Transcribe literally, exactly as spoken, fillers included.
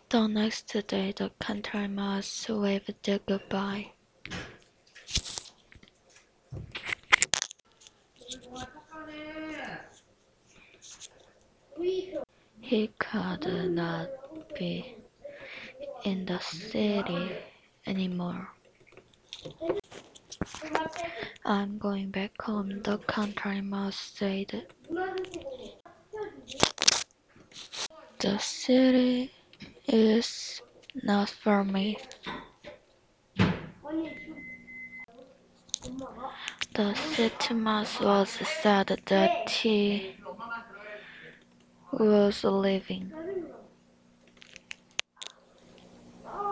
The next day, the country mouse waved goodbye. He could not be in the city anymore. I'm going back home, the country mouse said. The city is not for me. The city mouse was sad that he was leaving.